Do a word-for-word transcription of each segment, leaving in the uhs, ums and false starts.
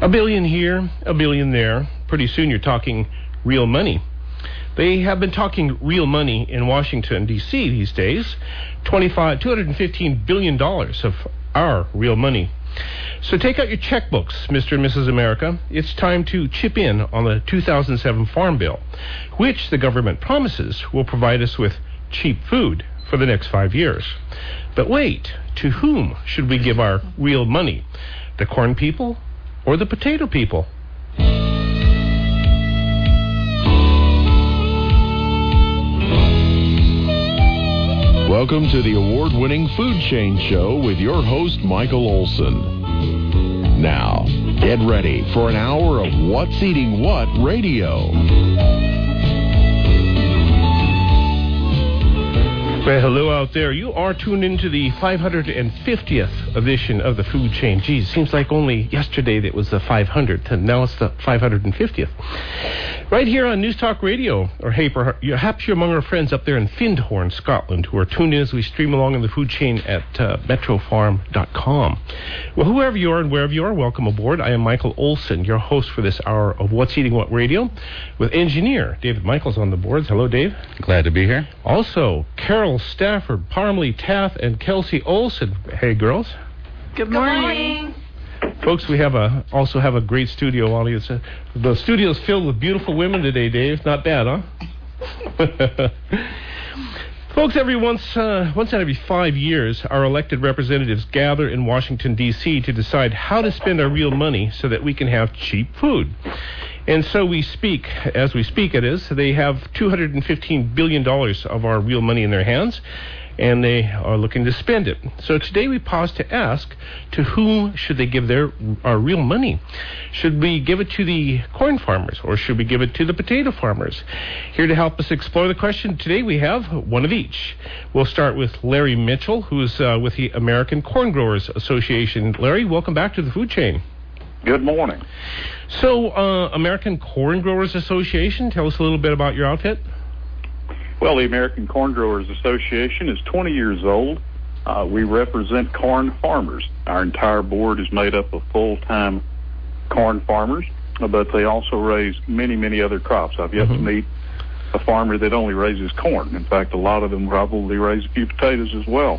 A billion here, a billion there. Pretty soon you're talking real money. They have been talking real money in Washington, D C these days. twenty-five, two hundred fifteen billion dollars of our real money. So take out your checkbooks, Mister and Missus America. It's time to chip in on the two thousand seven Farm Bill, which the government promises will provide us with cheap food for the next five years. But wait, to whom should we give our real money? The corn people or the potato people? Welcome to the award-winning Food Chain Show with your host, Michael Olson. Now, get ready for an hour of What's Eating What radio. Well, hello out there. You are tuned into the five hundred fiftieth edition of the Food Chain. Geez, seems like only yesterday that was the five hundredth, and now it's the five hundred fiftieth. Right here on News Talk Radio, or hey, perhaps you're among our friends up there in Findhorn, Scotland, who are tuned in as we stream along in the food chain at uh, metro farm dot com. Well, whoever you are and wherever you are, welcome aboard. I am Michael Olson, your host for this hour of What's Eating What Radio, with engineer David Michaels on the boards. Hello, Dave. Glad to be here. Also, Carol Stafford, Parmalee Taff, and Kelsey Olson. Hey, girls. Good morning. Good morning. Folks, we have a also have a great studio audience. Uh, the studio's filled with beautiful women today, Dave. Not bad, huh? Folks, every once uh, once out of every five years, our elected representatives gather in Washington, D C to decide how to spend our real money so that we can have cheap food. And so we speak, as we speak it is, they have two hundred fifteen billion dollars of our real money in their hands, and they are looking to spend it. So today we pause to ask, to whom should they give their our real money? Should we give it to the corn farmers, or should we give it to the potato farmers? Here to help us explore the question today, we have one of each. We'll start with Larry Mitchell, who's uh, with the American Corn Growers Association. Larry, welcome back to the food chain. Good morning. So, uh, American Corn Growers Association, tell us a little bit about your outfit. Well, the American Corn Growers Association is twenty years old. Uh, we represent corn farmers. Our entire board is made up of full-time corn farmers, but they also raise many, many other crops. I've yet mm-hmm. to meet a farmer that only raises corn. In fact, a lot of them probably raise a few potatoes as well.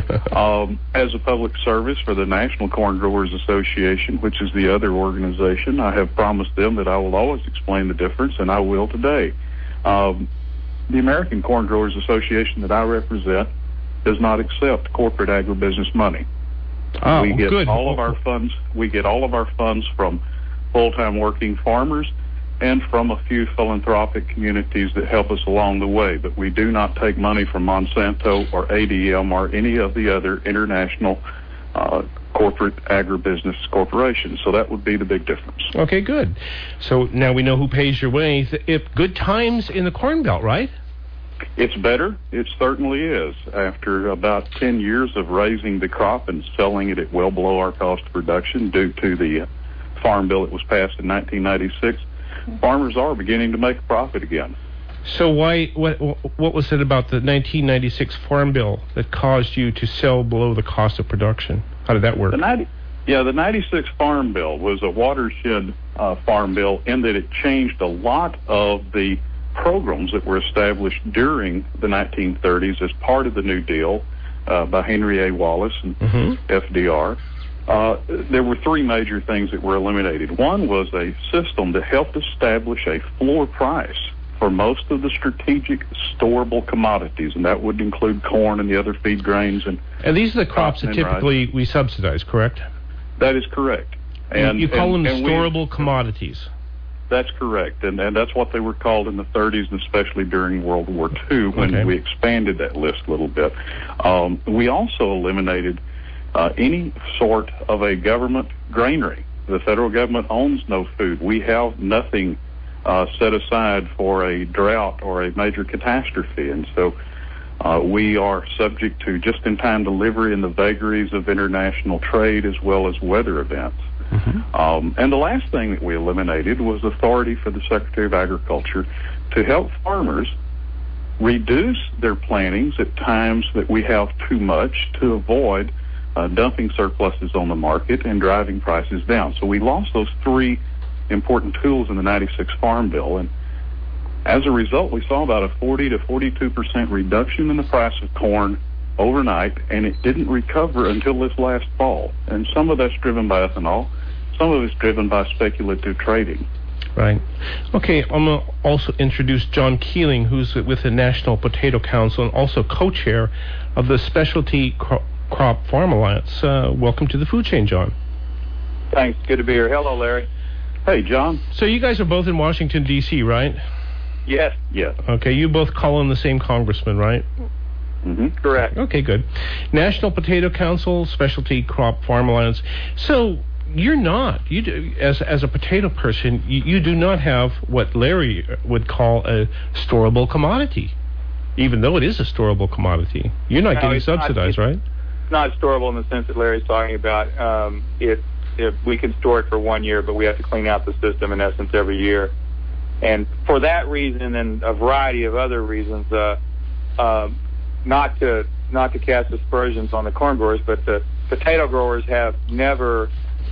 um, as a public service for the National Corn Growers Association, which is the other organization, I have promised them that I will always explain the difference, and I will today. Um, the American Corn Growers Association that I represent does not accept corporate agribusiness money. Oh, we get good. all of our funds. We get all of our funds from full-time working farmers and from a few philanthropic communities that help us along the way. But we do not take money from Monsanto or A D M or any of the other international uh, corporate agribusiness corporations. So that would be the big difference. Okay, good. So now we know who pays your way. If good times in the Corn Belt, right? It's better. It certainly is. After about ten years of raising the crop and selling it at well below our cost of production due to the Farm Bill that was passed in nineteen ninety-six, farmers are beginning to make a profit again. So why? What? What was it about the nineteen ninety-six Farm Bill that caused you to sell below the cost of production? How did that work? The ninety, yeah, the ninety-six Farm Bill was a watershed uh, farm bill in that it changed a lot of the programs that were established during the nineteen thirties as part of the New Deal uh, by Henry A. Wallace and mm-hmm. F D R. Uh, there were three major things that were eliminated. One was a system that helped establish a floor price for most of the strategic storable commodities, and that would include corn and the other feed grains. And and these are the crops that typically rice. we subsidize, correct? That is correct. And you call and, them and storable we, commodities. That's correct, and, and that's what they were called in the thirties, and especially during World War Two when okay. we expanded that list a little bit. Um, we also eliminated uh, any sort of a government granary. The federal government owns no food. We have nothing uh, set aside for a drought or a major catastrophe, and so uh, we are subject to just-in-time delivery and the vagaries of international trade as well as weather events. Mm-hmm. Um, and the last thing that we eliminated was authority for the Secretary of Agriculture to help farmers reduce their plantings at times that we have too much to avoid uh, dumping surpluses on the market and driving prices down. So we lost those three important tools in the ninety-six Farm Bill, and as a result, we saw about a forty to forty-two percent reduction in the price of corn overnight, and it didn't recover until this last fall. And some of that's driven by ethanol, some of it's driven by speculative trading. Right. Okay, I'm going to also introduce John Keeling, who's with the National Potato Council and also co-chair of the Specialty Cro- Crop Farm Alliance. Uh, welcome to the Food Chain, John. Thanks. Good to be here. Hello, Larry. Hey, John. So you guys are both in Washington, D C, right? Yes. Yes. Okay, you both call on the same congressman, right? Mm-hmm. Correct. Okay, good. National Potato Council, Specialty Crop Farm Alliance. So you're not, you do, as as a potato person, you, you do not have what Larry would call a storable commodity, even though it is a storable commodity. You're not no, getting it's subsidized, not, right? It's not storable in the sense that Larry's talking about. Um, it, it, we can store it for one year, but we have to clean out the system, in essence, every year. And for that reason and a variety of other reasons, uh, uh, not to not to cast aspersions on the corn growers, but the potato growers have never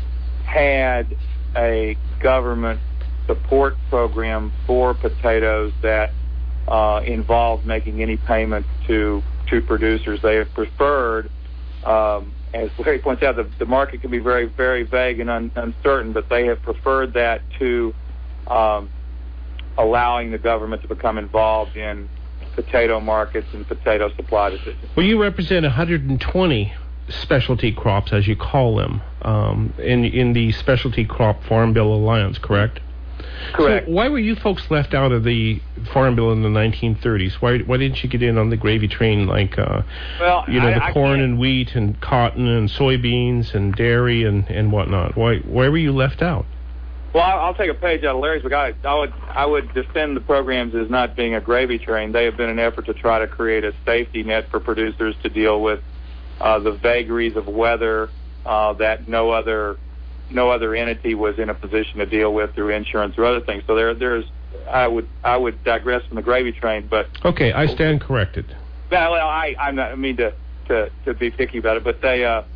had a government support program for potatoes that uh, involved making any payments to to producers. They have preferred, um, as Larry points out, the, the market can be very, very vague and un, uncertain, but they have preferred that to um, allowing the government to become involved in potato markets and potato supply decisions. Well, you represent one hundred twenty specialty crops, as you call them, um, in in the Specialty Crop Farm Bill Alliance, correct? Correct. So why were you folks left out of the Farm Bill in the nineteen thirties? Why why didn't you get in on the gravy train like, uh, well, you know, I, the I corn can't. and wheat and cotton and soybeans and dairy and, and whatnot? Why why were you left out? Well, I'll take a page out of Larry's book. I, I would I would defend the programs as not being a gravy train. They have been an effort to try to create a safety net for producers to deal with uh, the vagaries of weather uh, that no other no other entity was in a position to deal with through insurance or other things. So there there's I would I would digress from the gravy train, but okay, I stand corrected. Well, I I'm not I mean to to, to be picky about it, but they uh,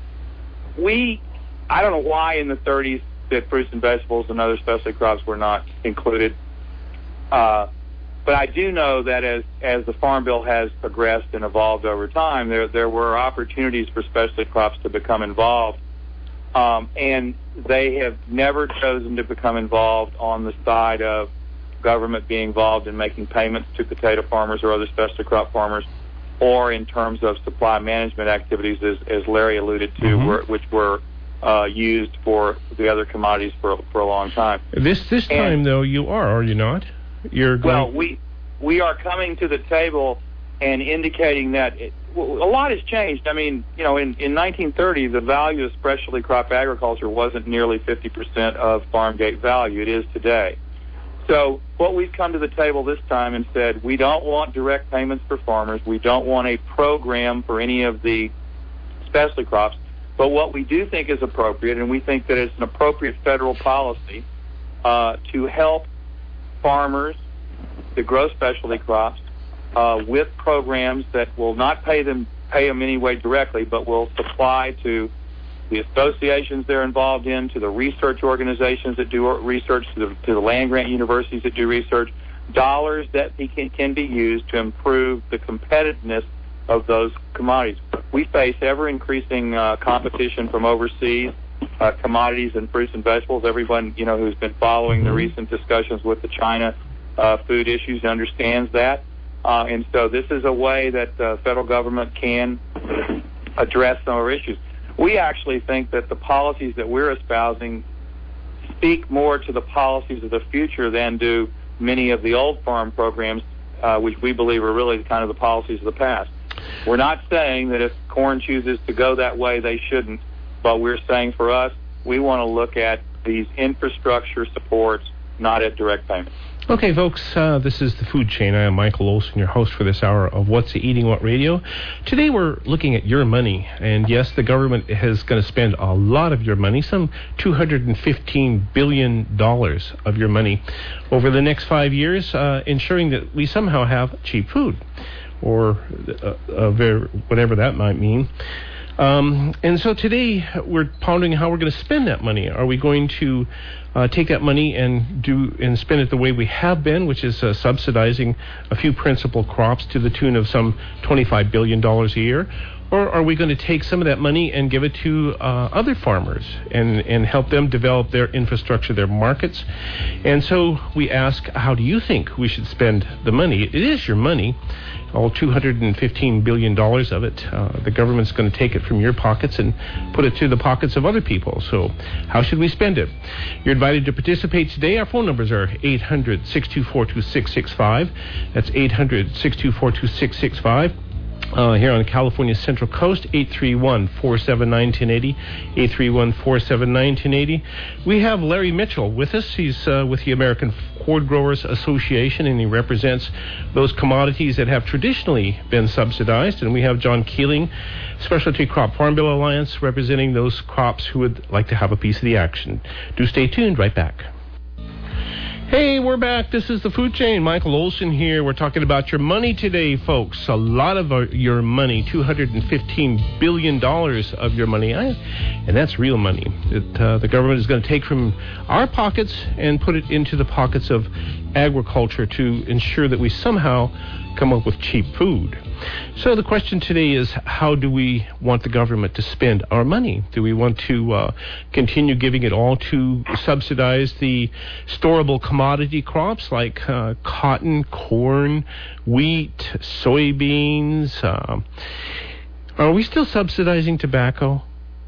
we I don't know why in the thirties that fruits and vegetables and other specialty crops were not included. Uh, but I do know that as as the Farm Bill has progressed and evolved over time, there there were opportunities for specialty crops to become involved, um, and they have never chosen to become involved on the side of government being involved in making payments to potato farmers or other specialty crop farmers, or in terms of supply management activities, as, as Larry alluded to, Mm-hmm. were, which were Uh, used for the other commodities for for a long time. This this And- time though, you are, are you not? You're going. Well, we we are coming to the table and indicating that it, well, a lot has changed. I mean, you know, in, in nineteen thirty, the value of specialty crop agriculture wasn't nearly fifty percent of farm gate value. It is today. So what we've come to the table this time and said, we don't want direct payments for farmers. We don't want a program for any of the specialty crops. But what we do think is appropriate, and we think that it's an appropriate federal policy uh, to help farmers to grow specialty crops uh, with programs that will not pay them pay them anyway directly, but will supply to the associations they're involved in, to the research organizations that do research, to the, to the land-grant universities that do research, dollars that be, can, can be used to improve the competitiveness of those commodities. We face ever-increasing uh, competition from overseas uh, commodities and fruits and vegetables. Everyone, you know, who's been following the recent discussions with the China uh, food issues understands that. Uh, and so this is a way that the federal government can address some of our issues. We actually think that the policies that we're espousing speak more to the policies of the future than do many of the old farm programs, uh, which we believe are really kind of the policies of the past. We're not saying that if corn chooses to go that way, they shouldn't, but we're saying for us, we want to look at these infrastructure supports, not at direct payments. Okay, folks, uh, this is The Food Chain. I am Michael Olson, your host for this hour of What's Eating What Radio. Today we're looking at your money, and yes, the government is going to spend a lot of your money, some two hundred fifteen billion dollars of your money over the next five years, uh, ensuring that we somehow have cheap food, or uh, uh, very, whatever that might mean. Um, and so today we're pondering how we're going to spend that money. Are we going to uh, take that money and do and spend it the way we have been, which is uh, subsidizing a few principal crops to the tune of some twenty-five billion dollars a year? Or are we going to take some of that money and give it to uh, other farmers and, and help them develop their infrastructure, their markets? And so we ask, how do you think we should spend the money? It is your money, all two hundred fifteen billion dollars of it. Uh, the government's going to take it from your pockets and put it to the pockets of other people. So how should we spend it? You're invited to participate today. Our phone numbers are eight hundred, six two four, two six six five. That's eight hundred, six two four, two six six five. Uh, here on California's Central Coast, eight three one, four seven nine, one oh eight oh, eight three one, four seven nine, one oh eight oh. We have Larry Mitchell with us. He's uh, with the American Corn Growers Association, and he represents those commodities that have traditionally been subsidized. And we have John Keeling, Specialty Crop Farm Bill Alliance, representing those crops who would like to have a piece of the action. Do stay tuned. Right back. Hey, we're back. This is the Food Chain. Michael Olson here. We're talking about your money today, folks. A lot of our, your money, two hundred fifteen billion dollars of your money, I, and that's real money that uh, the government is going to take from our pockets and put it into the pockets of agriculture to ensure that we somehow come up with cheap food. So the question today is, how do we want the government to spend our money? Do we want to uh, continue giving it all to subsidize the storable commodity crops like uh, cotton, corn, wheat, soybeans? Uh, are we still subsidizing tobacco?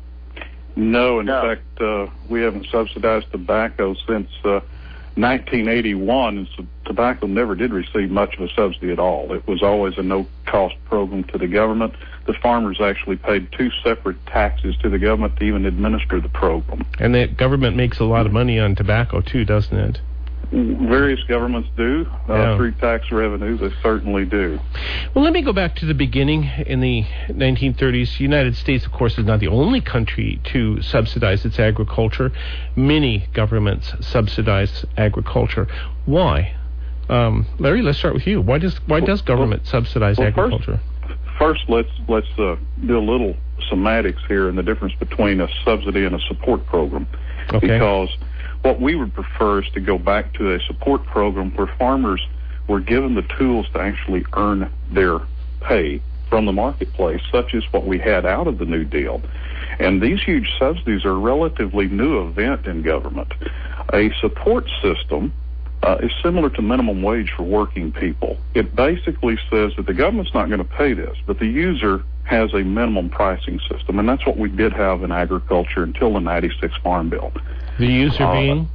No, in No. fact, uh, we haven't subsidized tobacco since uh, nineteen eighty-one, and so tobacco never did receive much of a subsidy at all. It was always a no-cost program to the government. The farmers actually paid two separate taxes to the government to even administer the program. And the government makes a lot of money on tobacco, too, doesn't it? Various governments do. Uh, Yeah. Through tax revenue, they certainly do. Well, let me go back to the beginning. In the nineteen thirties, the United States, of course, is not the only country to subsidize its agriculture. Many governments subsidize agriculture. Why? Um, Larry, let's start with you. Why does why does government subsidize well, agriculture? First, let's let's uh, do a little semantics here and the difference between a subsidy and a support program. Okay. Because what we would prefer is to go back to a support program where farmers were given the tools to actually earn their pay from the marketplace, such as what we had out of the New Deal. And these huge subsidies are a relatively new event in government. A support system uh, is similar to minimum wage for working people. It basically says that the government's not going to pay this, but the user has a minimum pricing system, and that's what we did have in agriculture until the ninety-six Farm Bill. The user Uh, being?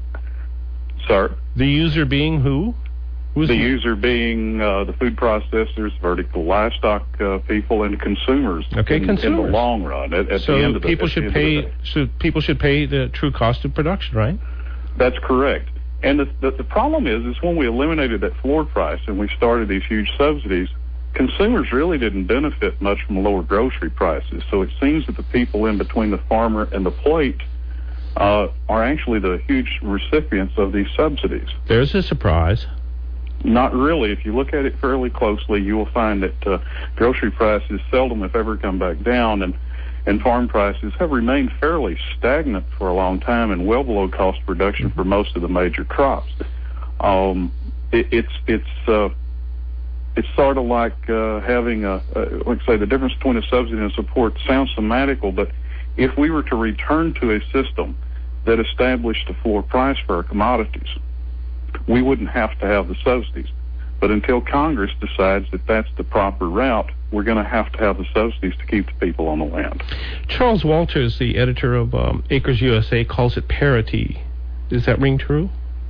Sir? The user being who? Who's The user being uh, the food processors, vertical livestock uh, people, and consumers. Okay, in, consumers. In the long run, at, at so the end of the people at the should end of the pay. day. So people should pay the true cost of production, right? That's correct. And the, the the problem is, is when we eliminated that floor price and we started these huge subsidies, consumers really didn't benefit much from lower grocery prices. So it seems that the people in between the farmer and the plate uh, are actually the huge recipients of these subsidies. There's a surprise. Not really. If you look at it fairly closely, you will find that uh, grocery prices seldom, if ever, come back down, and, and farm prices have remained fairly stagnant for a long time and well below cost of production for most of the major crops. Um, it, it's it's uh, it's sort of like uh, having a, uh, like I say, the difference between a subsidy and a support sounds semantical, but if we were to return to a system that established a floor price for our commodities, we wouldn't have to have the subsidies. But until Congress decides that that's the proper route, we're going to have to have the subsidies to keep the people on the land. Charles Walters, the editor of um, Acres U S A, calls it parity. Does that ring true?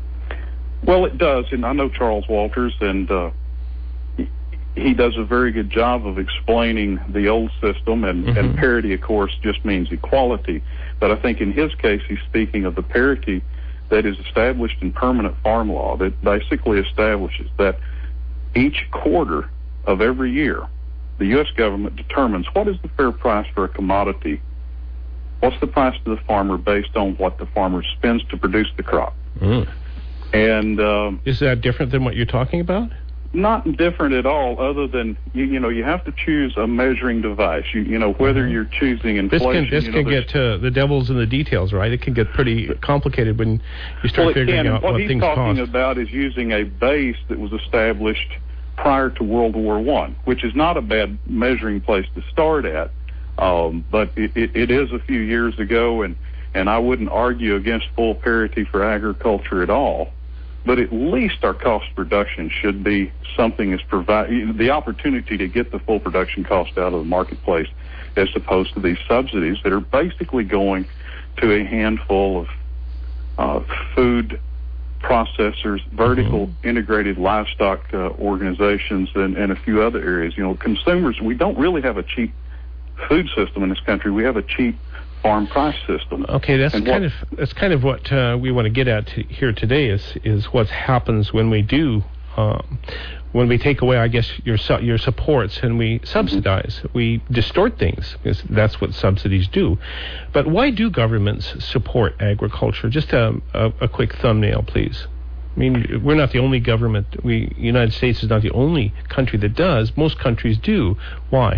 Well, it does, and I know Charles Walters, and uh, he, he does a very good job of explaining the old system, and, Mm-hmm. and parity, of course, just means equality. But I think in his case, he's speaking of the parity that is established in permanent farm law, that basically establishes that each quarter of every year, the U S government determines what is the fair price for a commodity, what's the price to the farmer based on what the farmer spends to produce the crop. Mm. And um, Is that different than what you're talking about? not different at all, other than, you, you know, you have to choose a measuring device. You, you know, whether you're choosing inflation. This can, this you know, can get uh, the devil's in the details, right? It can get pretty complicated when you start well, figuring can. out what, what he's things talking cost. about is using a base that was established prior to World War One, which is not a bad measuring place to start at, um, but it, it, it is a few years ago, and, and I wouldn't argue against full parity for agriculture at all. But at least our cost of production should be something that's provide the opportunity to get the full production cost out of the marketplace, as opposed to these subsidies that are basically going to a handful of uh, food processors, vertical mm-hmm. integrated livestock uh, organizations, and, and a few other areas. You know, consumers, we don't really have a cheap food system in this country. We have a cheap farm price system. Okay, that's and kind what, of that's kind of what uh, we want to get at t- here today is is what happens when we do um, when we take away, I guess, your su- your supports and we subsidize. Mm-hmm. We distort things because that's what subsidies do. But why do governments support agriculture? Just a, a, a quick thumbnail, please. I mean, we're not the only government. We United States is not the only country that does. Most countries do. Why?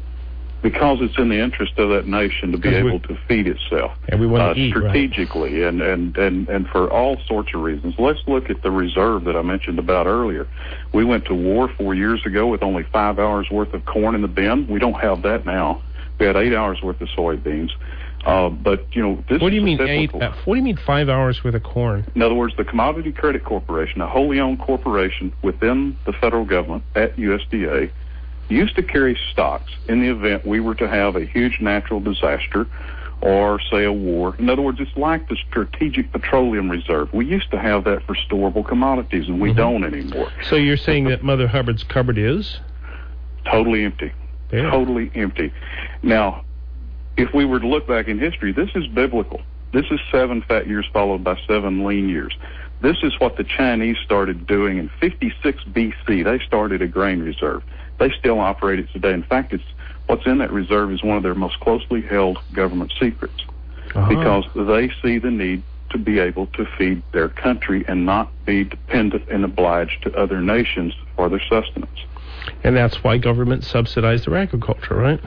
Because it's in the interest of that nation to be able to feed itself, and we want uh, to eat, strategically, right? and, and, and, and for all sorts of reasons. Let's look at the reserve that I mentioned about earlier. We went to war four years ago with only five hours worth of corn in the bin. We don't have that now. We had eight hours worth of soybeans. Uh, but, you know, this What do you is mean eight? Uh, what do you mean five hours worth of corn? In other words, the Commodity Credit Corporation, a wholly owned corporation within the federal government at U S D A, used to carry stocks in the event we were to have a huge natural disaster or, say, a war. In other words, it's like the Strategic Petroleum Reserve. We used to have that for storable commodities, and we mm-hmm. don't anymore. So you're saying that Mother Hubbard's cupboard is? Totally empty. Yeah. Totally empty. Now, if we were to look back in history, this is biblical. This is seven fat years followed by seven lean years. This is what the Chinese started doing in fifty-six B C. They started a grain reserve. They still operate it today. In fact, it's what's in that reserve is one of their most closely held government secrets, uh-huh. because they see the need to be able to feed their country and not be dependent and obliged to other nations for their sustenance. And that's why government subsidize their agriculture, right?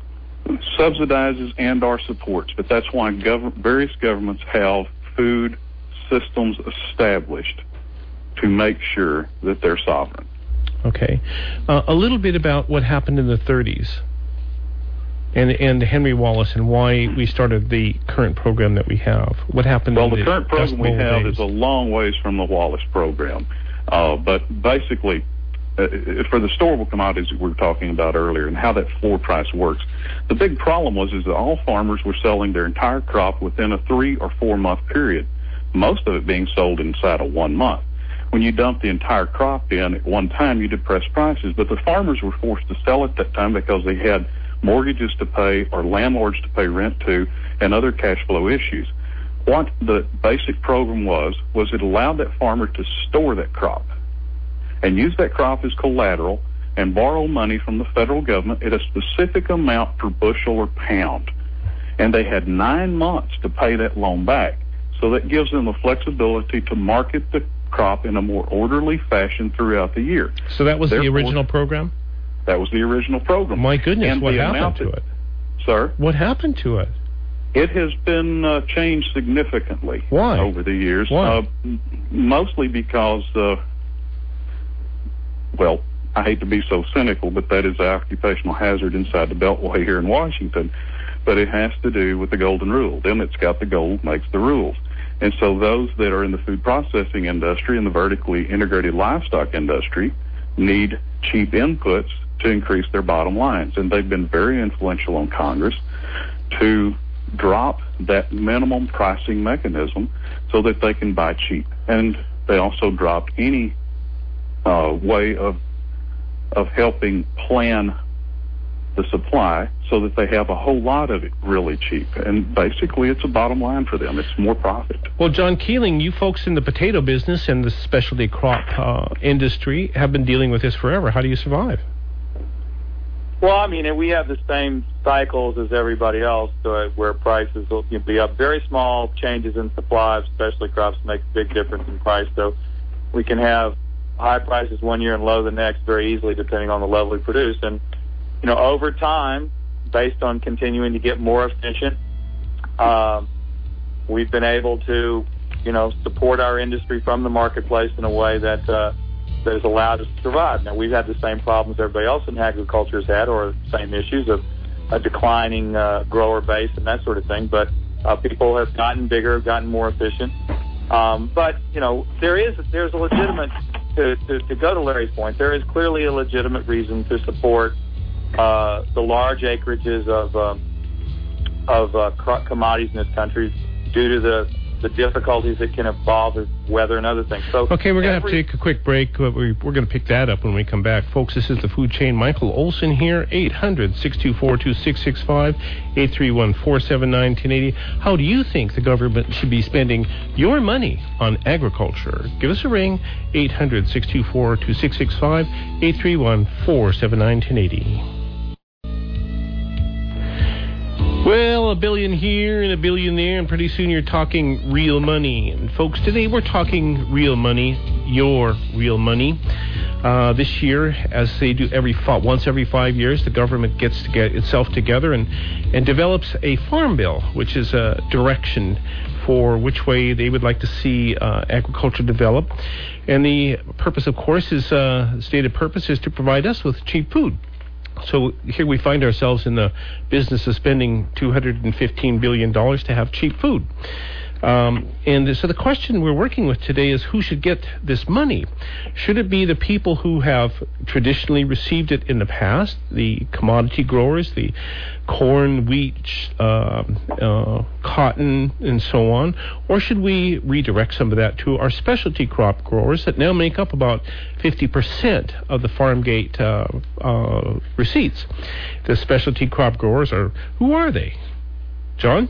Subsidizes and or supports, but that's why gov- various governments have food systems established to make sure that they're sovereign. Okay. Uh, a little bit about what happened in the thirties and and Henry Wallace and why we started the current program that we have. What happened well, in the, the current program we have days? is a long ways from the Wallace program. Uh, but basically, uh, for the storable commodities that we were talking about earlier and how that floor price works, the big problem was is that all farmers were selling their entire crop within a three or four month period, most of it being sold inside of one month. When you dump the entire crop in at one time, you depress prices. But the farmers were forced to sell at that time because they had mortgages to pay or landlords to pay rent to and other cash flow issues. What the basic program was, was it allowed that farmer to store that crop and use that crop as collateral and borrow money from the federal government at a specific amount per bushel or pound. And they had nine months to pay that loan back. So that gives them the flexibility to market the crop in a more orderly fashion throughout the year. So that was Therefore, the original program? That was the original program. My goodness, and what happened to that, it? Sir? What happened to it? It has been uh, changed significantly Why? over the years. Why? Uh, mostly because, uh, well, I hate to be so cynical, but that is an occupational hazard inside the Beltway here in Washington. But it has to do with the golden rule. Them that's got the gold makes the rules. And so those that are in the food processing industry and the vertically integrated livestock industry need cheap inputs to increase their bottom lines. And they've been very influential on Congress to drop that minimum pricing mechanism so that they can buy cheap. And they also dropped any uh, way of of helping plan the supply so that they have a whole lot of it really cheap. And basically it's a bottom line for them. It's more profit. Well, John Keeling, you folks in the potato business and the specialty crop uh, industry have been dealing with this forever. How do you survive? Well, I mean, we have the same cycles as everybody else, uh, where prices will be up. Very small changes in supply of specialty crops make a big difference in price. So we can have high prices one year and low the next very easily, depending on the level we produce. And, you know, over time, based on continuing to get more efficient, uh, we've been able to, you know, support our industry from the marketplace in a way that uh, that has allowed us to survive. Now, we've had the same problems everybody else in agriculture has had, or same issues of a declining uh, grower base and that sort of thing. But uh, people have gotten bigger, gotten more efficient. Um, but, you know, there is there's a legitimate, to, to, to go to Larry's point, there is clearly a legitimate reason to support uh, the large acreages of um, of uh, commodities in this country due to the the difficulties that can involve with weather and other things. So okay, we're going to have to take a quick break. We're, we're going to pick that up when we come back. Folks, this is the Food Chain. Michael Olson here, eight hundred, six two four, two six six five, eight three one, four seven nine, one zero eight zero. How do you think the government should be spending your money on agriculture? Give us a ring, eight hundred, six two four, two six six five, eight three one, four seven nine, one zero eight zero. Well, a billion here and a billion there, and pretty soon you're talking real money. And folks, today we're talking real money, your real money. Uh, this year, as they do every once every five years, the government gets to get itself together and, and develops a farm bill, which is a direction for which way they would like to see uh, agriculture develop. And the purpose, of course, is uh, stated purpose is to provide us with cheap food. So here we find ourselves in the business of spending two hundred fifteen billion dollars to have cheap food. Um, and so the question we're working with today is who should get this money? Should it be the people who have traditionally received it in the past, the commodity growers, the corn, wheat, uh, uh, cotton, and so on? Or should we redirect some of that to our specialty crop growers that now make up about fifty percent of the farm gate uh, uh, receipts? The specialty crop growers are, who are they? John?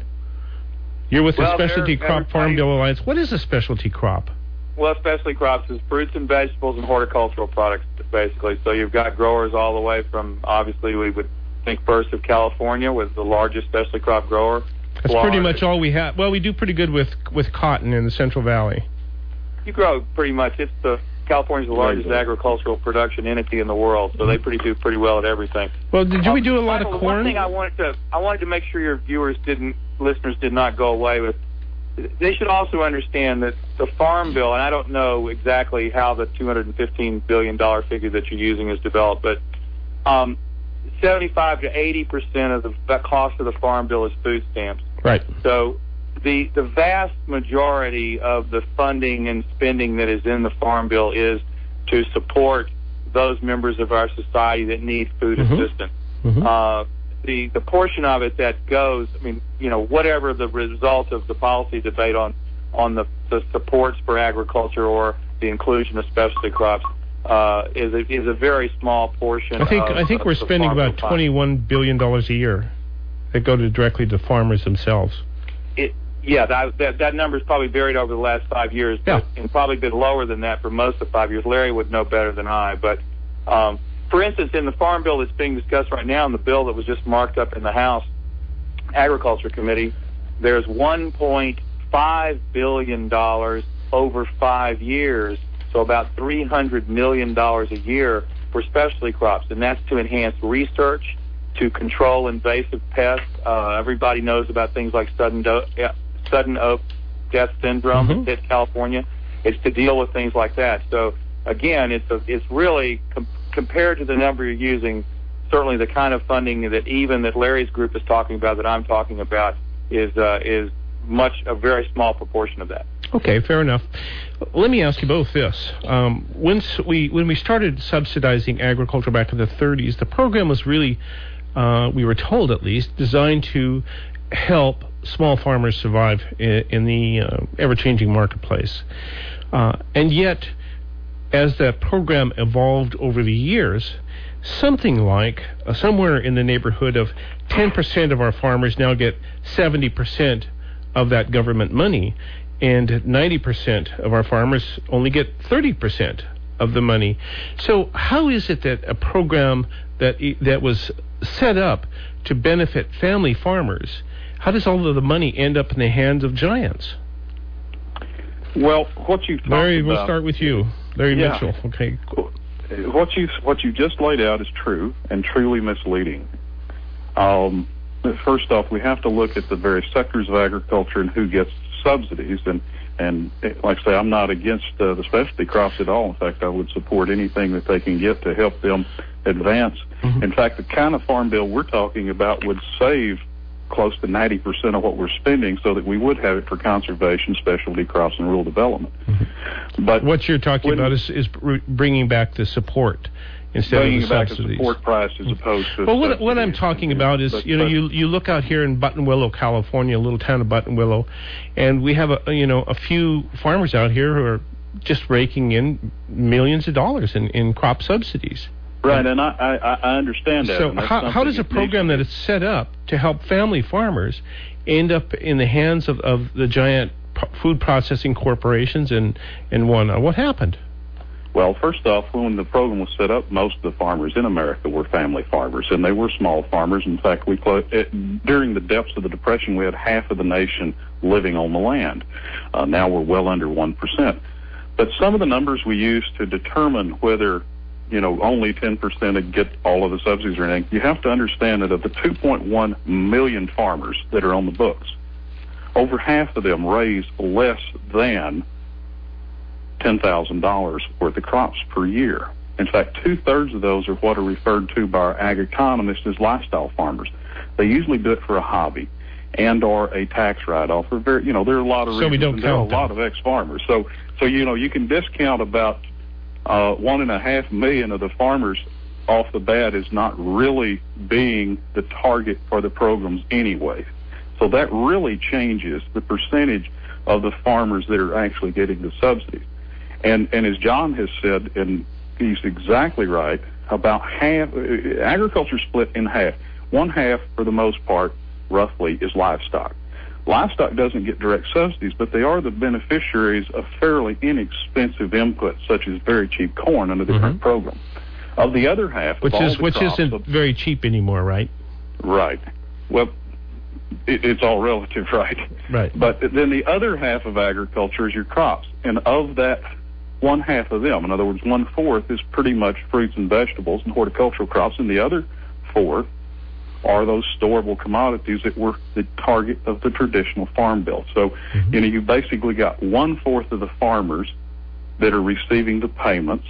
You're with well, the Specialty Crop Farm Bill Alliance. What is a specialty crop? Well, specialty crops is fruits and vegetables and horticultural products, basically. So you've got growers all the way from, obviously, we would think first of California was the largest specialty crop grower. That's Florida. Pretty much all we have. Well, we do pretty good with, with cotton in the Central Valley. You grow pretty much. It's the California's the largest agricultural production entity in the world, so they pretty do pretty well at everything. Well, did um, we do a lot Michael, of corn? One thing I wanted to I wanted to make sure your viewers didn't, listeners did not go away with. They should also understand that the Farm Bill, and I don't know exactly how the two hundred fifteen billion dollars figure that you're using is developed, but um, seventy-five to eighty percent of the, the cost of the Farm Bill is food stamps. Right. So the the vast majority of the funding and spending that is in the Farm Bill is to support those members of our society that need food mm-hmm. assistance. Mm-hmm. Uh, the the portion of it that goes, I mean, you know, whatever the result of the policy debate on on the, the supports for agriculture or the inclusion of specialty crops uh, is a, is a very small portion. I think of, I think we're spending about twenty-one billion dollars a year that go to directly to farmers themselves. It, yeah, that, that that number's probably varied over the last five years, yeah. but, and probably been lower than that for most of five years. Larry would know better than I, but. Um, For instance, in the Farm Bill that's being discussed right now, in the bill that was just marked up in the House Agriculture Committee, there's one point five billion dollars over five years, so about three hundred million dollars a year for specialty crops, and that's to enhance research, to control invasive pests. Uh, everybody knows about things like sudden, do- uh, sudden oak death syndrome mm-hmm. that hit California. It's to deal with things like that. So, again, it's a, it's really... Com- compared to the number you're using, certainly the kind of funding that even that Larry's group is talking about, that I'm talking about, is uh, is much a very small proportion of that. Okay, fair enough. Let me ask you both this: um, when we when we started subsidizing agriculture back in the thirties, the program was really, uh, we were told at least, designed to help small farmers survive in, in the uh, ever-changing marketplace, uh, and yet, as that program evolved over the years, something like uh, somewhere in the neighborhood of ten percent of our farmers now get seventy percent of that government money, and ninety percent of our farmers only get thirty percent of the money. So how is it that a program that that was set up to benefit family farmers, how does all of the money end up in the hands of giants? Well, what you've talked Larry, about... we'll start with you. Larry Yeah. Mitchell. Okay. What you what you just laid out is true and truly misleading. Um, first off, we have to look at the various sectors of agriculture and who gets subsidies. And and like I say, I'm not against uh, the specialty crops at all. In fact, I would support anything that they can get to help them advance. Mm-hmm. In fact, the kind of farm bill we're talking about would save close to ninety percent of what we're spending, so that we would have it for conservation, specialty crops, and rural development. Mm-hmm. But what you're talking when, about is, is bringing back the support instead bringing of the back subsidies. the support price as opposed to. Well, what, what I'm talking about is, but, you know, but, you you look out here in Buttonwillow, California, a little town of Buttonwillow, and we have a you know a few farmers out here who are just raking in millions of dollars in, in crop subsidies. Right, and I, I, I understand that. So how, how does a program that is set up to help family farmers end up in the hands of, of the giant pro- food processing corporations and, and whatnot? What happened? Well, first off, when the program was set up, most of the farmers in America were family farmers, and they were small farmers. In fact, we clo- it, during the depths of the Depression, we had half of the nation living on the land. Uh, now we're well under one percent. But some of the numbers we use to determine whether you know, only ten percent would get all of the subsidies or anything, you have to understand that of the two point one million farmers that are on the books, over half of them raise less than ten thousand dollars worth of crops per year. In fact, two-thirds of those are what are referred to by our ag economists as lifestyle farmers. They usually do it for a hobby and or a tax write-off. Or very, you know, there are a lot of so reasons, we don't and there are a count lot them. of ex-farmers. So, so you know, you can discount about Uh, one and a half million of the farmers off the bat is not really being the target for the programs anyway. So that really changes the percentage of the farmers that are actually getting the subsidies. And and as John has said, and he's exactly right, about half, agriculture split in half. One half, for the most part, roughly, is livestock. Livestock doesn't get direct subsidies, but they are the beneficiaries of fairly inexpensive inputs, such as very cheap corn under the mm-hmm. current program. Of the other half, which of all is the which crops, isn't of, very cheap anymore, right? Right. Well, it, it's all relative, right? Right. But then the other half of agriculture is your crops, and of that one half of them, in other words, one fourth, is pretty much fruits and vegetables and horticultural crops, and the other fourth are those storable commodities that were the target of the traditional farm bill. So, mm-hmm. you know, you basically got one-fourth of the farmers that are receiving the payments,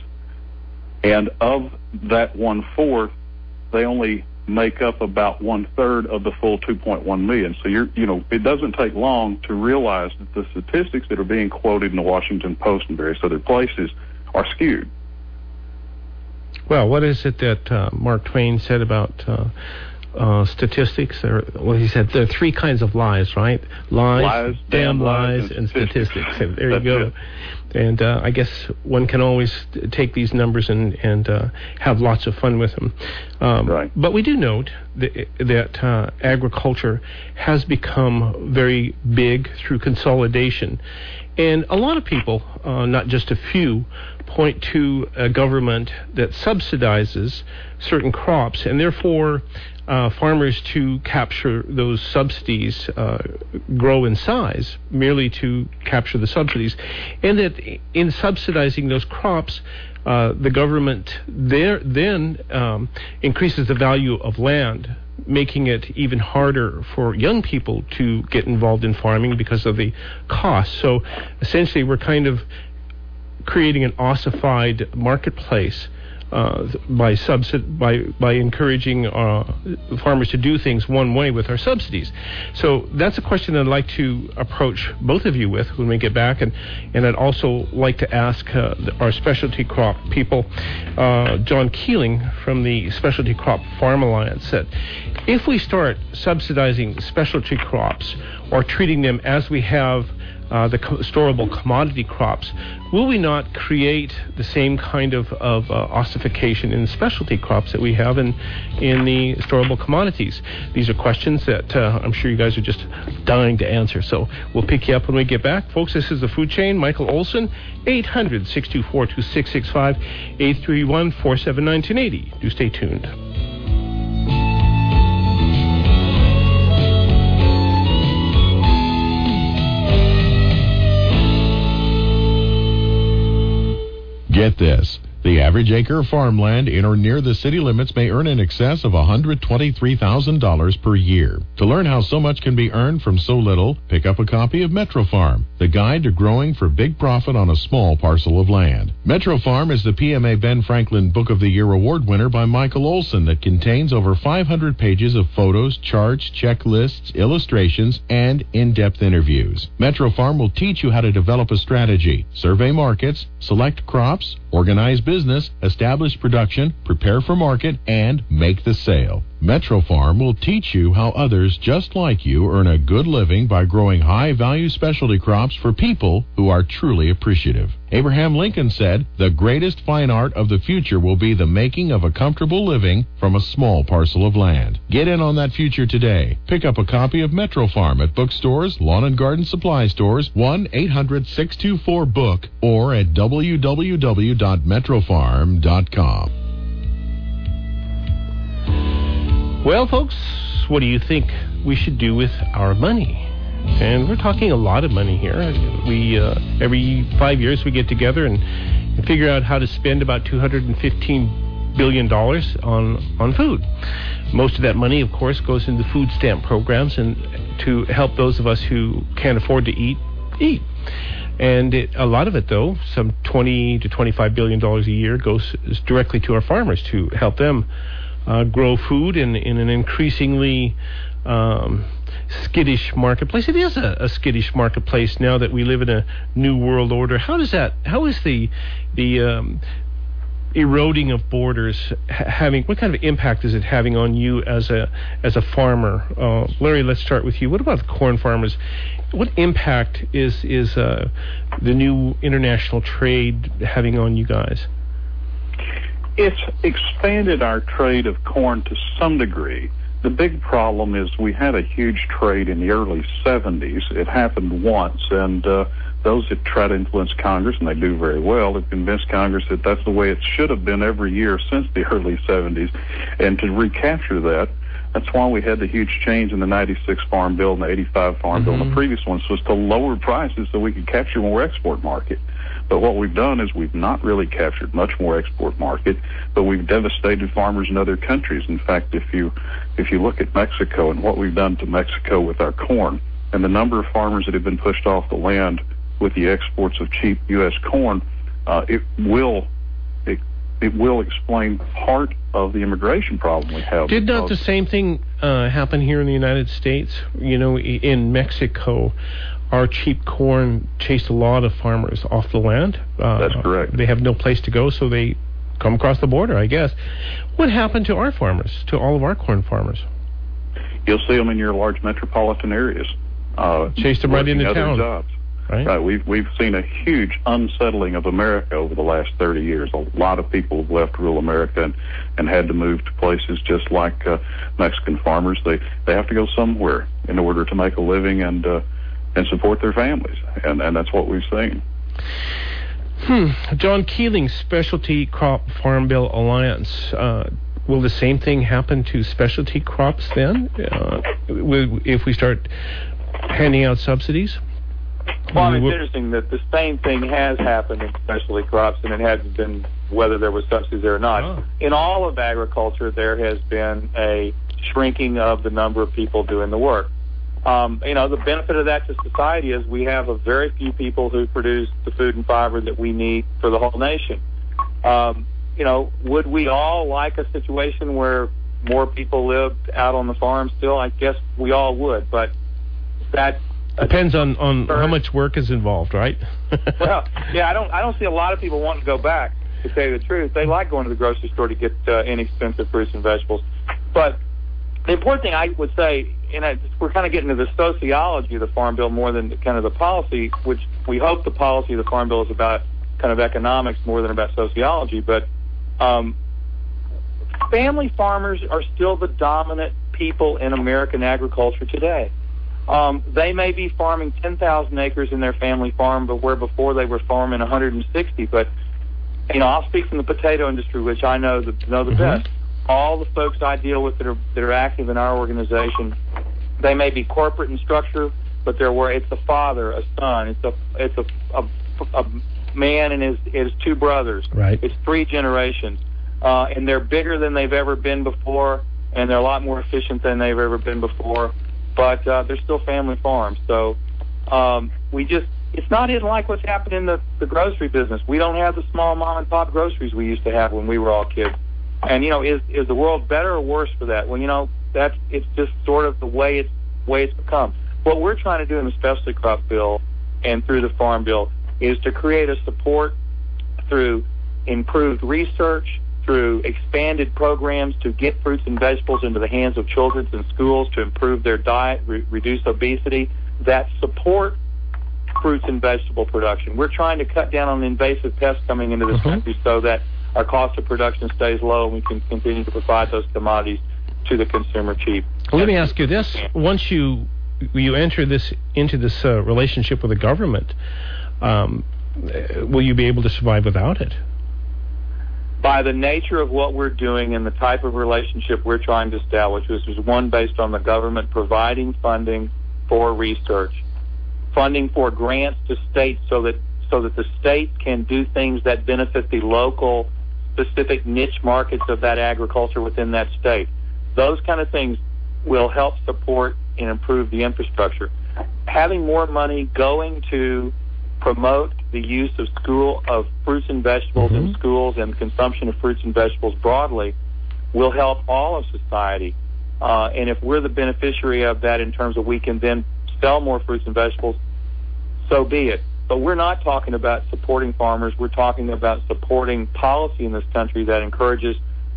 and of that one-fourth, they only make up about one-third of the full two point one million. So, you're, you know, it doesn't take long to realize that the statistics that are being quoted in the Washington Post and various other places are skewed. Well, what is it that uh, Mark Twain said about Uh Uh, statistics? Or, well, he said there are three kinds of lies, right? Lies, lies damn lies, lies and statistics. statistics. And there you That's go. It. And uh, I guess one can always take these numbers and, and uh, have lots of fun with them. Um, right. But we do note that, that uh, agriculture has become very big through consolidation. And a lot of people, uh, not just a few, point to a government that subsidizes certain crops, and therefore uh, farmers to capture those subsidies uh, grow in size merely to capture the subsidies, and that in subsidizing those crops, uh, the government there then um, increases the value of land, making it even harder for young people to get involved in farming because of the cost. So essentially we're kind of creating an ossified marketplace uh, by subsid- by by encouraging uh, farmers to do things one way with our subsidies. So that's a question that I'd like to approach both of you with when we get back, and, and I'd also like to ask uh, our specialty crop people, uh, John Keeling from the Specialty Crop Farm Alliance, that if we start subsidizing specialty crops or treating them as we have Uh, the co- storable commodity crops, will we not create the same kind of, of uh, ossification in specialty crops that we have in, in the storable commodities? These are questions that uh, I'm sure you guys are just dying to answer. So we'll pick you up when we get back. Folks, this is The Food Chain. Michael Olson, eight hundred, six two four, two six six five, eight three one, four seven nine, one zero eight zero. Do stay tuned. Get this. The average acre of farmland in or near the city limits may earn in excess of one hundred twenty-three thousand dollars per year. To learn how so much can be earned from so little, pick up a copy of Metro Farm, the guide to growing for big profit on a small parcel of land. Metro Farm is the P M A Ben Franklin Book of the Year award winner by Michael Olson that contains over five hundred pages of photos, charts, checklists, illustrations, and in-depth interviews. Metro Farm will teach you how to develop a strategy, survey markets, select crops, organize business, establish production, prepare for market, and make the sale. Metro Farm will teach you how others just like you earn a good living by growing high-value specialty crops for people who are truly appreciative. Abraham Lincoln said, "The greatest fine art of the future will be the making of a comfortable living from a small parcel of land." Get in on that future today. Pick up a copy of Metro Farm at bookstores, lawn and garden supply stores, one eight hundred six two four book, or at w w w dot metro farm dot com. Well, folks, what do you think we should do with our money? And we're talking a lot of money here. We uh, every five years we get together and, and figure out how to spend about two hundred fifteen billion dollars on, on food. Most of that money, of course, goes into food stamp programs and to help those of us who can't afford to eat, eat. And it, a lot of it, though, some twenty to twenty-five billion dollars a year goes directly to our farmers to help them Uh, grow food in, in an increasingly um, skittish marketplace. It is a, a skittish marketplace now that we live in a new world order. How does that? How is the the um, eroding of borders ha- having? What kind of impact is it having on you as a as a farmer? Uh, Larry, let's start with you. What about the corn farmers? What impact is is uh, the new international trade having on you guys? It's expanded our trade of corn to some degree. The big problem is we had a huge trade in the early seventies. It happened once, and uh, those that try to influence Congress, and they do very well, have convinced Congress that that's the way it should have been every year since the early seventies. And to recapture that, that's why we had the huge change in the ninety-six Farm Bill and the eighty-five Farm mm-hmm. Bill and the previous ones, was to lower prices so we could capture more export market. But what we've done is we've not really captured much more export market, but we've devastated farmers in other countries. In fact, if you if you look at Mexico and what we've done to Mexico with our corn and the number of farmers that have been pushed off the land with the exports of cheap U S corn, uh, it will it, it will explain part of the immigration problem we have. Did not the same thing uh, happen here in the United States? You know, in Mexico, our cheap corn chased a lot of farmers off the land. Uh, That's correct. They have no place to go, so they come across the border, I guess. What happened to our farmers, to all of our corn farmers? You'll see them in your large metropolitan areas. Uh, Chased them right into other town. Jobs. Right. Right. We've we've seen a huge unsettling of America over the last thirty years. A lot of people have left rural America and, and had to move to places just like uh, Mexican farmers. They they have to go somewhere in order to make a living and uh, and support their families, and and that's what we've seen. Hmm. John Keeling, Specialty Crop Farm Bill Alliance. Uh, will the same thing happen to specialty crops then, uh, if we start handing out subsidies? Well, it's interesting that the same thing has happened in specialty crops, and it hasn't been whether there was subsidies there or not. Oh. In all of agriculture, there has been a shrinking of the number of people doing the work. Um, you know, the benefit of that to society is we have a very few people who produce the food and fiber that we need for the whole nation. Um, you know, would we all like a situation where more people lived out on the farm still? I guess we all would, but that depends on, on how much work is involved, right? Well, yeah, I don't I don't see a lot of people wanting to go back, to tell you the truth. They like going to the grocery store to get uh, inexpensive fruits and vegetables. But the important thing I would say, and I, we're kind of getting to the sociology of the Farm Bill more than kind of the policy, which we hope the policy of the Farm Bill is about kind of economics more than about sociology. But um, family farmers are still the dominant people in American agriculture today. Um, they may be farming ten thousand acres in their family farm, but where before they were farming one hundred sixty. But, you know, I'll speak from the potato industry, which I know the, know the mm-hmm. best. All the folks I deal with that are that are active in our organization, they may be corporate in structure, but they're where it's a father, a son, it's a it's a, a, a man and his his two brothers. Right. It's three generations, uh, and they're bigger than they've ever been before, and they're a lot more efficient than they've ever been before. But uh, they're still family farms. So um, we just it's not like what's happened in the the grocery business. We don't have the small mom and pop groceries we used to have when we were all kids. And you know, is is the world better or worse for that? Well, you know, that's it's just sort of the way it's way it's become. What we're trying to do in the specialty crop bill and through the farm bill is to create a support through improved research, through expanded programs to get fruits and vegetables into the hands of children in schools to improve their diet, re- reduce obesity, that support fruits and vegetable production. We're trying to cut down on invasive pests coming into this Mm-hmm. country so that our cost of production stays low and we can continue to provide those commodities to the consumer cheap. Well, let me ask you this. Once you you enter this into this uh, relationship with the government, um, will you be able to survive without it? By the nature of what we're doing and the type of relationship we're trying to establish, which is one based on the government providing funding for research, funding for grants to states so that so that the states can do things that benefit the local specific niche markets of that agriculture within that state. Those kind of things will help support and improve the infrastructure. Having more money going to promote the use of school of fruits and vegetables Mm-hmm. in schools and consumption of fruits and vegetables broadly will help all of society. Uh, and if we're the beneficiary of that in terms of we can then sell more fruits and vegetables, so be it. But we're not talking about supporting farmers. We're talking about supporting policy in this country that encourages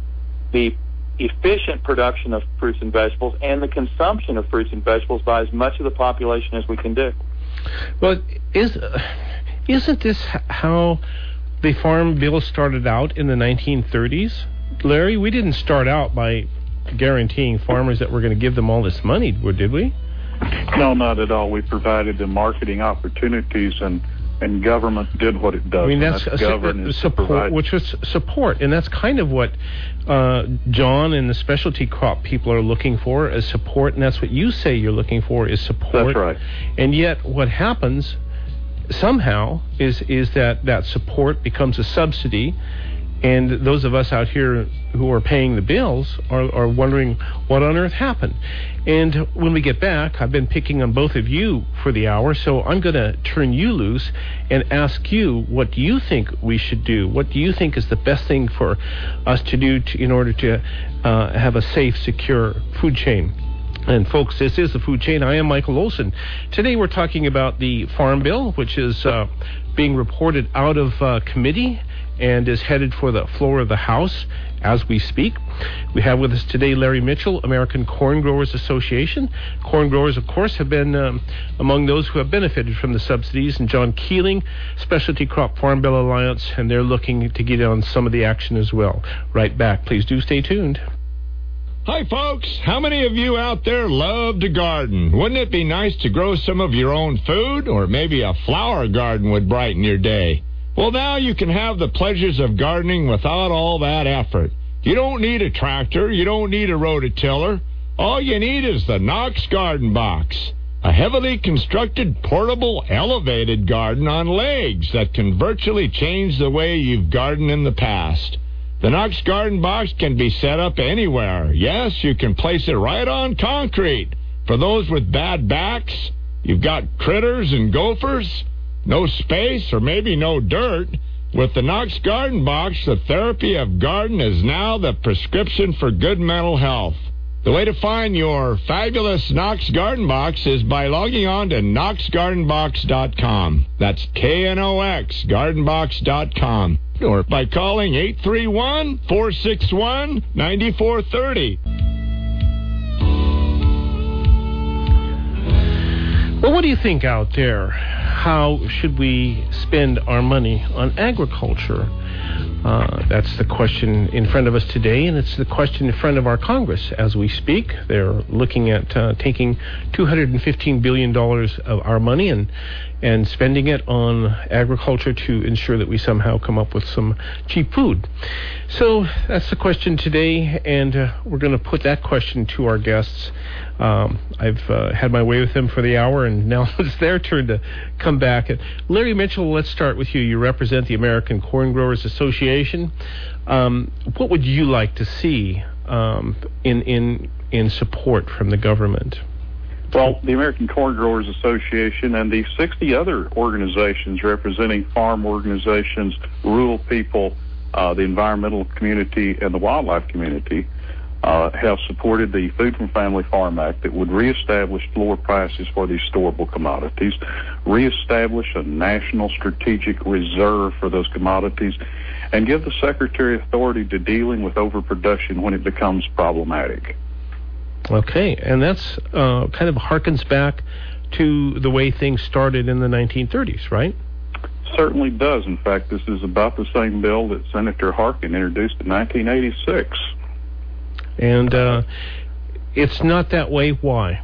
the efficient production of fruits and vegetables and the consumption of fruits and vegetables by as much of the population as we can do. Well, is, uh, isn't this h- how the Farm Bill started out in the nineteen thirties? Larry, we didn't start out by guaranteeing farmers that we're going to give them all this money, did we? No, not at all. We provided the marketing opportunities, and, and government did what it does. I mean, and that's, that's a, govern a, is to support, provide- which was support, and that's kind of what uh, John and the specialty crop people are looking for is support, and that's what you say you're looking for is support. That's right. And yet, what happens somehow is is that that support becomes a subsidy, and those of us out here who are paying the bills are, are wondering what on earth happened. And when we get back, I've been picking on both of you for the hour, so I'm going to turn you loose and ask you, what do you think we should do? What do you think is the best thing for us to do to, in order to uh, have a safe, secure food chain? And folks, this is the Food Chain. I am Michael Olson. Today we're talking about the Farm Bill, which is uh, being reported out of uh, committee and is headed for the floor of the House as we speak. We have with us today Larry Mitchell, American Corn Growers Association. Corn growers, of course, have been um, among those who have benefited from the subsidies, and John Keeling, Specialty Crop Farm Bill Alliance, and they're looking to get on some of the action as well. Right back. Please do stay tuned. Hi, folks. How many of you out there love to garden? Wouldn't it be nice to grow some of your own food? Or maybe a flower garden would brighten your day. Well, now you can have the pleasures of gardening without all that effort. You don't need a tractor. You don't need a rototiller. All you need is the Knox Garden Box, a heavily constructed, portable, elevated garden on legs that can virtually change the way you've gardened in the past. The Knox Garden Box can be set up anywhere. Yes, you can place it right on concrete. For those with bad backs, you've got critters and gophers, no space, or maybe no dirt. With the Knox Garden Box, the therapy of garden is now the prescription for good mental health. The way to find your fabulous Knox Garden Box is by logging on to knox garden box dot com. That's K N O X, garden box dot com. Or by calling eight three one, four six one, nine four three zero. Well, what do you think out there? How should we spend our money on agriculture? Uh, that's the question in front of us today, and it's the question in front of our Congress as we speak. They're looking at uh, taking two hundred fifteen billion dollars of our money and and spending it on agriculture to ensure that we somehow come up with some cheap food. So that's the question today, and uh, we're going to put that question to our guests. Um, I've uh, had my way with them for the hour, and now it's their turn to come back. And Larry Mitchell, let's start with you. You represent the American Corn Growers Association. Um, what would you like to see um, in in in support from the government? Well, the American Corn Growers Association and the sixty other organizations representing farm organizations, rural people, uh, the environmental community, and the wildlife community uh, have supported the Food from Family Farm Act that would reestablish floor prices for these storable commodities, reestablish a national strategic reserve for those commodities, and give the Secretary authority to dealing with overproduction when it becomes problematic. Okay, and that's uh, kind of harkens back to the way things started in the nineteen thirties, right? Certainly does. In fact, this is about the same bill that Senator Harkin introduced in nineteen eighty-six. And uh, it's not that way. Why?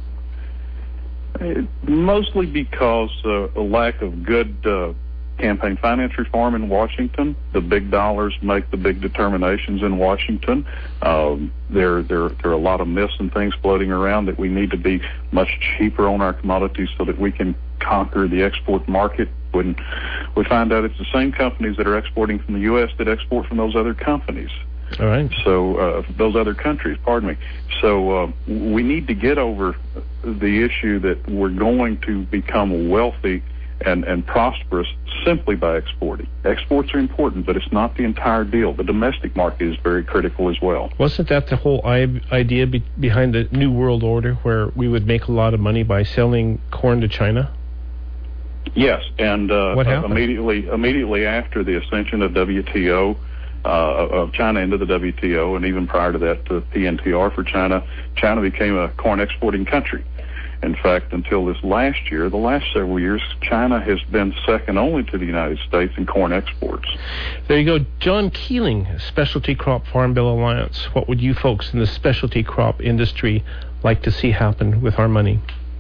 It, mostly because uh, a lack of good uh, campaign finance reform in Washington. The big dollars make the big determinations in Washington. Um, there, there, there are a lot of myths and things floating around that we need to be much cheaper on our commodities so that we can conquer the export market. When we find out it's the same companies that are exporting from the U S that export from those other companies. All right. So uh, those other countries, pardon me. So uh, we need to get over the issue that we're going to become wealthy and, and prosperous simply by exporting. Exports are important, but it's not the entire deal. The domestic market is very critical as well. Wasn't that the whole I- idea be- behind the New World Order, where we would make a lot of money by selling corn to China? Yes, and uh, what happened? immediately immediately after the ascension of W T O, uh, of China into the W T O, and even prior to that, to P N T R for China, China became a corn exporting country. In fact, until this last year, the last several years, China has been second only to the United States in corn exports. There you go. John Keeling, Specialty Crop Farm Bill Alliance. What would you folks in the specialty crop industry like to see happen with our money?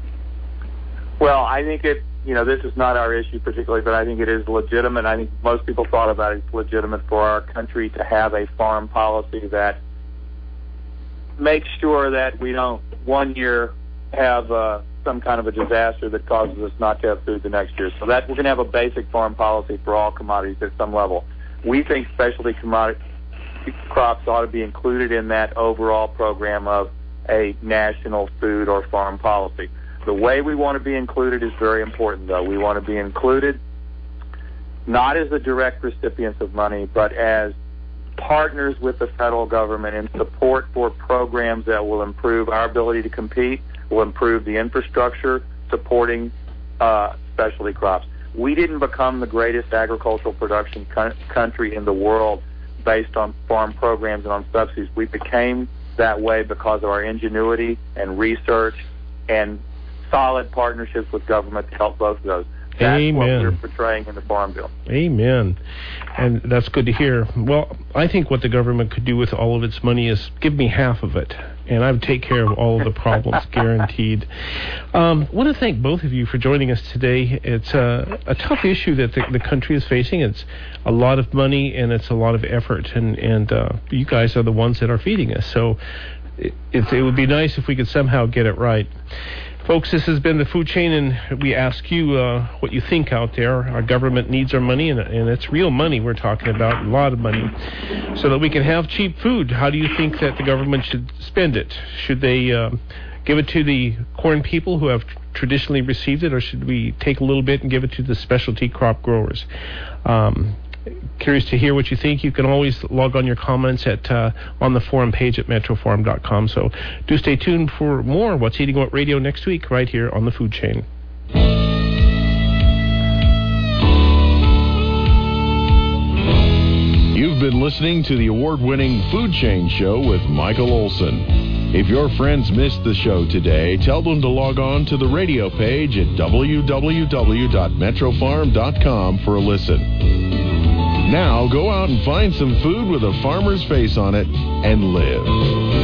Well, I think it, you know, this is not our issue particularly, but I think it is legitimate. I think most people thought about it. It's legitimate for our country to have a farm policy that makes sure that we don't one year have uh, some kind of a disaster that causes us not to have food the next year. So that we're going to have a basic farm policy for all commodities at some level. We think specialty commodity crops ought to be included in that overall program of a national food or farm policy. The way we want to be included is very important, though. We want to be included not as the direct recipients of money, but as partners with the federal government in support for programs that will improve our ability to compete, will improve the infrastructure supporting uh, specialty crops. We didn't become the greatest agricultural production co- country in the world based on farm programs and on subsidies. We became that way because of our ingenuity and research and solid partnerships with government to help both of those. That's Amen. what we're portraying in the Farm Bill. Amen. And that's good to hear. Well, I think what the government could do with all of its money is give me half of it, and I would take care of all of the problems, guaranteed. Um, I want to thank both of you for joining us today. It's a, a tough issue that the, the country is facing. It's a lot of money, and it's a lot of effort, and, and uh, you guys are the ones that are feeding us. So it, it, it would be nice if we could somehow get it right. Folks, this has been the Food Chain, and we ask you uh, what you think out there. Our government needs our money, and, and it's real money we're talking about, a lot of money, so that we can have cheap food. How do you think that the government should spend it? Should they uh, give it to the corn people who have traditionally received it, or should we take a little bit and give it to the specialty crop growers? Um, Curious to hear what you think. You can always log on your comments at uh, on the forum page at metro farm dot com. So do stay tuned for more What's Eating What Radio next week right here on the Food Chain. You've been listening to the award-winning Food Chain Show with Michael Olson. If your friends missed the show today, tell them to log on to the radio page at w w w dot metro farm dot com for a listen. Now go out and find some food with a farmer's face on it and live.